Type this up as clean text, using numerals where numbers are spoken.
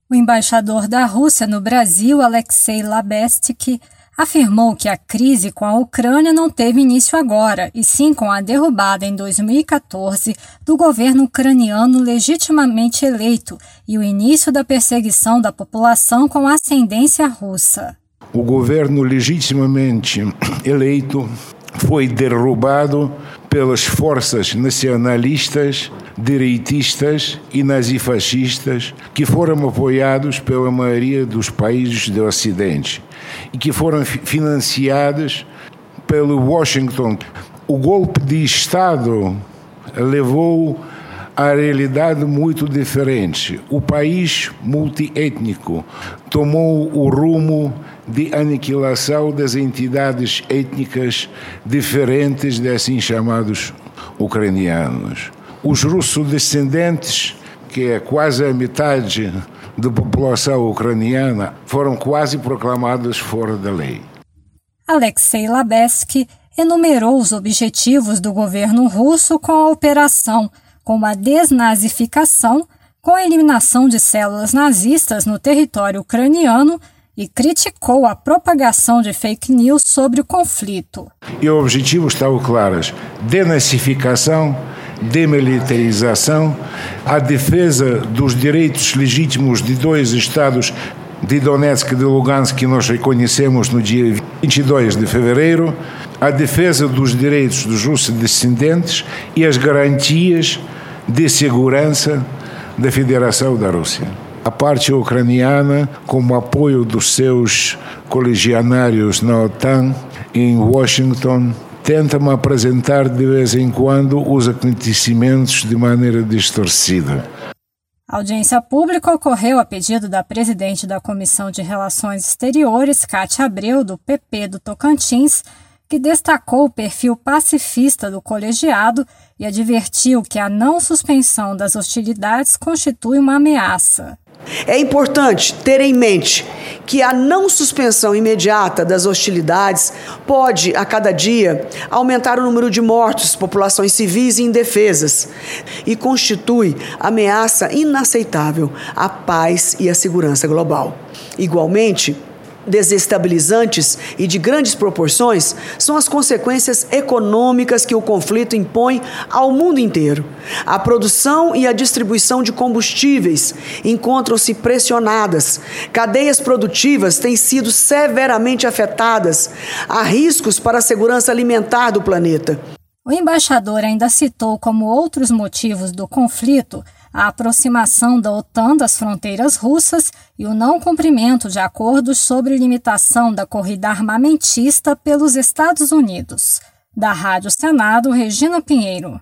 O embaixador da Rússia no Brasil, Alexei Labestky, afirmou que a crise com a Ucrânia não teve início agora, e sim com a derrubada em 2014 do governo ucraniano legitimamente eleito e o início da perseguição da população com ascendência russa. O governo legitimamente eleito foi derrubado pelas forças nacionalistas, direitistas e nazifascistas que foram apoiados pela maioria dos países do Ocidente e que foram financiados pelo Washington. O golpe de Estado levou a realidade muito diferente. O país multiétnico tomou o rumo de aniquilação das entidades étnicas diferentes de assim chamados ucranianos. Os russo-descendentes, que é quase a metade da população ucraniana, foram quase proclamados fora da lei. Alexei Labestky enumerou os objetivos do governo russo com a operação, como a desnazificação, com a eliminação de células nazistas no território ucraniano, e criticou a propagação de fake news sobre o conflito. E os objetivos estavam claros: denazificação, demilitarização, a defesa dos direitos legítimos de dois estados, de Donetsk e de Lugansk, que nós reconhecemos no dia 22 de fevereiro, a defesa dos direitos dos russos-descendentes e as garantias de segurança da Federação da Rússia. A parte ucraniana, com o apoio dos seus colegianários na OTAN, em Washington, tenta apresentar de vez em quando os acontecimentos de maneira distorcida. A audiência pública ocorreu a pedido da presidente da Comissão de Relações Exteriores, Cátia Abreu, do PP do Tocantins, que destacou o perfil pacifista do colegiado e advertiu que a não suspensão das hostilidades constitui uma ameaça. É importante ter em mente que a não suspensão imediata das hostilidades pode, a cada dia, aumentar o número de mortos, populações civis e indefesas, e constitui ameaça inaceitável à paz e à segurança global. Igualmente, desestabilizantes e de grandes proporções são as consequências econômicas que o conflito impõe ao mundo inteiro. A produção e a distribuição de combustíveis encontram-se pressionadas, cadeias produtivas têm sido severamente afetadas, há riscos para a segurança alimentar do planeta. O embaixador ainda citou como outros motivos do conflito a aproximação da OTAN das fronteiras russas e o não cumprimento de acordos sobre limitação da corrida armamentista pelos Estados Unidos. Da Rádio Senado, Regina Pinheiro.